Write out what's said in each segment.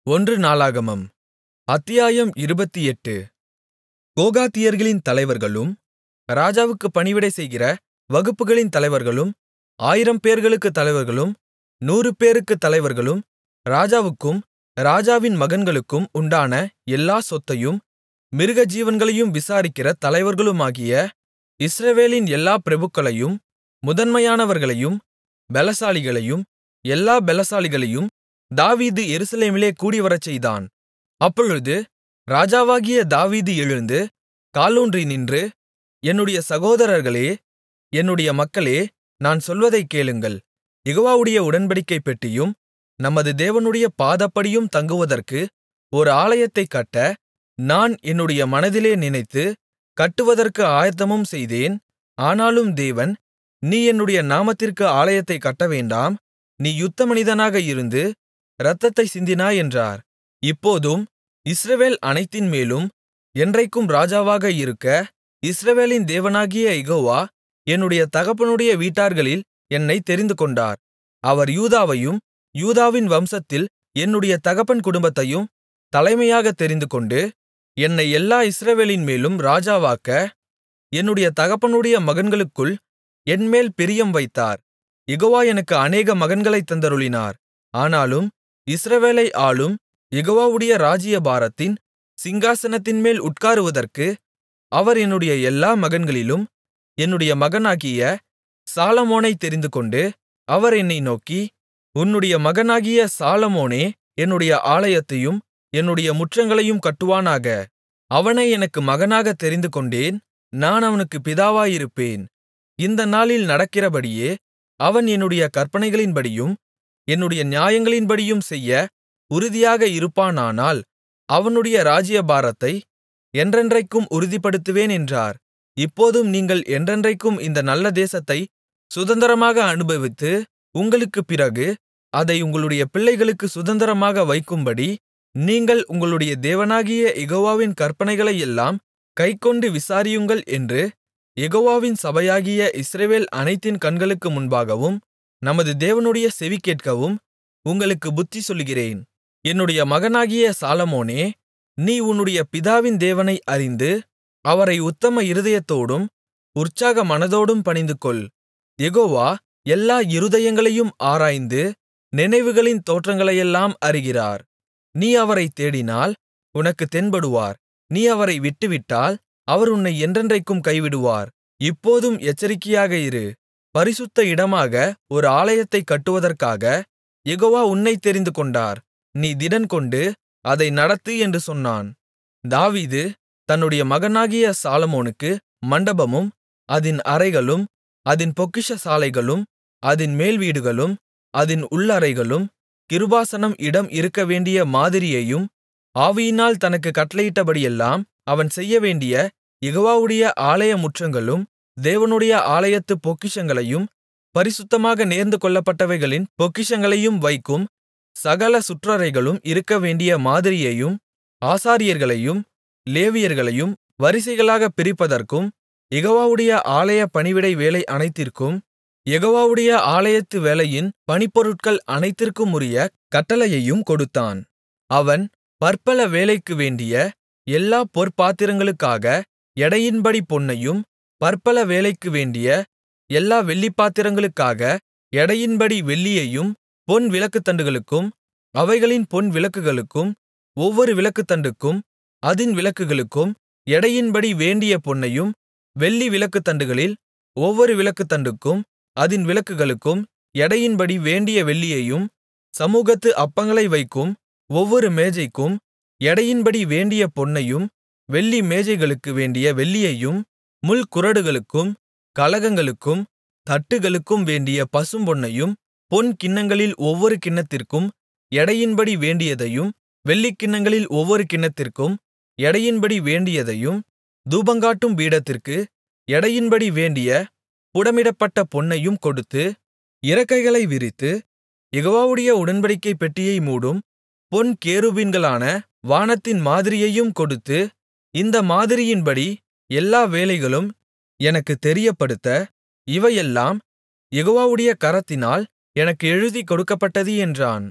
ஒன்று நாளாகமம் அத்தியாயம் 28. கோகாத்தியர்களின் தலைவர்களும் ராஜாவுக்குப் பணிவிடை செய்கிற வகுப்புகளின் தலைவர்களும் 1000 பேர்களுக்குத் தலைவர்களும் 100 பேருக்குத் தலைவர்களும் ராஜாவுக்கும் ராஜாவின் மகன்களுக்கும் உண்டான எல்லா சொத்தையும் மிருகஜீவன்களையும் விசாரிக்கிற தலைவர்களுமாகிய இஸ்ரவேலின் எல்லா பிரபுக்களையும் முதன்மையானவர்களையும் பெலசாலிகளையும் எல்லா பெலசாலிகளையும் தாவீது எருசலேமிலே கூடிவரச்செய்தான். அப்பொழுது ராஜாவாகிய தாவீது எழுந்து காலூன்றி நின்று, என்னுடைய சகோதரர்களே, என்னுடைய மக்களே, நான் சொல்வதைக் கேளுங்கள். யெகோவாவுடைய உடன்படிக்கைப் பெட்டியும் நமது தேவனுடைய பாதப்படியும் தங்குவதற்கு ஒரு ஆலயத்தைக் கட்ட நான் என்னுடைய மனதிலே நினைத்து கட்டுவதற்கு ஆயத்தமும் செய்தேன். ஆனாலும் தேவன், நீ என்னுடைய நாமத்திற்கு ஆலயத்தைக் கட்டவேண்டாம், நீ யுத்த மனிதனாக இருந்து இரத்தத்தைச் சிந்தினாய் என்றார். இப்போதும் இஸ்ரவேல் அனைத்தின்மேலும் என்றைக்கும் ராஜாவாக இருக்க இஸ்ரவேலின் தேவனாகிய யெகோவா என்னுடைய தகப்பனுடைய வீட்டார்களில் என்னைத் தெரிந்துகொண்டார். அவர் யூதாவையும் யூதாவின் வம்சத்தில் என்னுடைய தகப்பன் குடும்பத்தையும் தலைமையாகத் தெரிந்துகொண்டு என்னை எல்லா இஸ்ரவேலின்மேலும் ராஜாவாக்க என்னுடைய தகப்பனுடைய மகன்களுக்குள் என்மேல் பிரியம் வைத்தார். யெகோவா எனக்கு அநேக மகன்களைத் தந்தருளினார். ஆனாலும் இஸ்ரவேலை ஆளும் யெகோவாவுடைய ராஜ்ஜியபாரத்தின் சிங்காசனத்தின்மேல் உட்காருவதற்கு அவர் என்னுடைய எல்லா மகன்களிலும் என்னுடைய மகனாகிய சாலொமோனைத் தெரிந்துகொண்டு, அவர் என்னை நோக்கி, உன்னுடைய மகனாகிய சாலொமோனே என்னுடைய ஆலயத்தையும் என்னுடைய முற்றங்களையும் கட்டுவானாக. அவனை எனக்கு மகனாகத் தெரிந்துகொண்டேன், நான் அவனுக்குப் பிதாவாயிருப்பேன். இந்த நாளில் நடக்கிறபடியே அவன் என்னுடைய கற்பனைகளின்படியும் என்னுடைய நியாயங்களின்படியும் செய்ய உறுதியாக இருப்பானானால் அவனுடைய ராஜ்ஜியபாரத்தை என்றென்றைக்கும் உறுதிப்படுத்துவேன் என்றார். இப்போதும் நீங்கள் என்றென்றைக்கும் இந்த நல்ல தேசத்தைச் சுதந்தரமாக அனுபவித்து உங்களுக்குப் பிறகு அதை உங்களுடைய பிள்ளைகளுக்கு சுதந்தரமாக வைக்கும்படி நீங்கள் உங்களுடைய தேவனாகிய யெகோவாவின் கற்பனைகளையெல்லாம் கைக்கொண்டு விசாரியுங்கள் என்று யெகோவாவின் சபையாகிய இஸ்ரவேல் அனைத்தின் கண்களுக்கு முன்பாகவும் நமது தேவனுடைய செவி கேட்கவும் உங்களுக்குப் புத்தி சொல்லுகிறேன். என்னுடைய மகனாகிய சாலொமோனே, நீ உன்னுடைய பிதாவின் தேவனை அறிந்து அவரை உத்தம இருதயத்தோடும் உற்சாக மனதோடும் பணிந்துகொள். யெகோவா எல்லா இருதயங்களையும் ஆராய்ந்து நினைவுகளின் தோற்றங்களையெல்லாம் அறிகிறார். நீ அவரைத் தேடினால் உனக்குத் தென்படுவார். நீ அவரை விட்டுவிட்டால் அவர் உன்னை என்றென்றைக்கும் கைவிடுவார். இப்போதும் எச்சரிக்கையாக இரு. பரிசுத்த இடமாக ஒரு ஆலயத்தைக் கட்டுவதற்காக யெகோவா உன்னைத் தெரிந்துகொண்டார். நீ திடன்கொண்டு அதை நடத்து என்று சொன்னான். தாவீது தன்னுடைய மகனாகிய சாலொமோனுக்கு மண்டபமும் அதின் அறைகளும் அதின் பொக்கிஷசாலைகளும் அதின் மேல்வீடுகளும் அதின் உள்ளறைகளும் கிருபாசனம் இடம் இருக்கவேண்டிய மாதிரியையும் ஆவியினால் தனக்குக் கட்டளையிட்டபடியெல்லாம் அவன் செய்யவேண்டிய யெகோவாவுடைய ஆலய முற்றங்களும் தேவனுடைய ஆலயத்துப் பொக்கிஷங்களையும் பரிசுத்தமாக நேர்ந்து கொள்ளப்பட்டவைகளின் பொக்கிஷங்களையும் வைக்கும் சகல சுற்றறைகளும் இருக்கவேண்டிய மாதிரியையும் ஆசாரியர்களையும் லேவியர்களையும் வரிசைகளாகப் பிரிப்பதற்கும் யெகோவாவுடைய ஆலய பணிவிடை வேலை அனைத்திற்கும் யெகோவாவுடைய ஆலயத்து வேலையின் பணிப்பொருட்கள் அனைத்திற்குமுரிய கட்டளையையும் கொடுத்தான். அவன் பற்பல வேலைக்கு வேண்டிய எல்லா பொற்பாத்திரங்களுக்காக எடையின்படி பொன்னையும் பற்பல வேலைக்கு வேண்டிய எல்லா வெள்ளிப்பாத்திரங்களுக்காக எடையின்படி வெள்ளியையும் பொன் விளக்குத்தண்டுகளுக்கும் அவைகளின் பொன் விளக்குகளுக்கும் ஒவ்வொரு விளக்குத்தண்டுக்கும் அதின் விளக்குகளுக்கும் எடையின்படி வேண்டிய பொன்னையும் வெள்ளி விளக்குத்தண்டுகளில் ஒவ்வொரு விளக்குத்தண்டுக்கும் அதின் விளக்குகளுக்கும் எடையின்படி வேண்டிய வெள்ளியையும் சமூகத்து அப்பங்களை வைக்கும் ஒவ்வொரு மேஜைக்கும் எடையின்படி வேண்டிய பொன்னையும் வெள்ளி மேஜைகளுக்கு வேண்டிய வெள்ளியையும் முள்குறடுகளுக்கும் கலகங்களுக்கும் தட்டுகளுக்கும் வேண்டிய பசும்பொன்னையும் பொன் கிண்ணங்களில் ஒவ்வொரு கிண்ணத்திற்கும் எடையின்படி வேண்டியதையும் வெள்ளிக் கிண்ணங்களில் ஒவ்வொரு கிண்ணத்திற்கும் எடையின்படி வேண்டியதையும் தூபங்காட்டும் பீடத்திற்கு எடையின்படி வேண்டிய புடமிடப்பட்ட பொன்னையும் கொடுத்து, இறக்கைகளை விரித்து யெகோவாவுடைய உடன்படிக்கைப் பெட்டியை மூடும் பொன் கேருபீன்களான வானத்தின் மாதிரியையும் கொடுத்து, இந்த மாதிரியின்படி எல்லா வேலைகளும் எனக்குத் தெரியப்படுத்த இவையெல்லாம் யெகோவாவுடைய கரத்தினால் எனக்கு எழுதிக் கொடுக்கப்பட்டது என்றான்.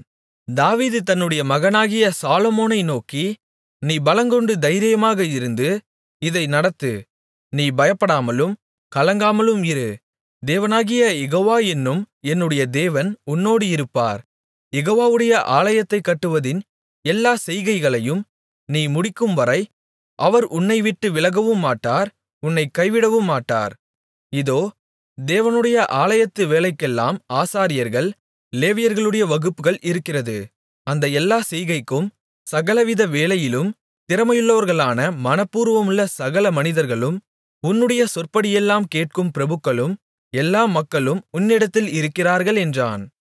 தாவீது தன்னுடைய மகனாகிய சாலொமோனை நோக்கி, நீ பலங்கொண்டு தைரியமாக இருந்து இதை நடத்து. நீ பயப்படாமலும் கலங்காமலும் இரு. தேவனாகிய யெகோவா என்னும் என்னுடைய தேவன் உன்னோடு இருப்பார். யெகோவாவுடைய ஆலயத்தைக் கட்டுவதின் எல்லா செய்கைகளையும் நீ முடிக்கும்வரை அவர் உன்னைவிட்டு விலகவுமாட்டார், உன்னைக் கைவிடவுமாட்டார். இதோ, தேவனுடைய ஆலயத்து வேலைக்கெல்லாம் ஆசாரியர்கள், லேவியர்களுடைய வகுப்புகள் இருக்கிறது. அந்த எல்லா செய்கைக்கும் சகலவித வேலையிலும் திறமையுள்ளவர்களான மனப்பூர்வமுள்ள சகல மனிதர்களும், உன்னுடைய சொற்படியெல்லாம் கேட்கும் பிரபுக்களும், எல்லா மக்களும் உன்னிடத்தில் இருக்கிறார்கள் என்றான்.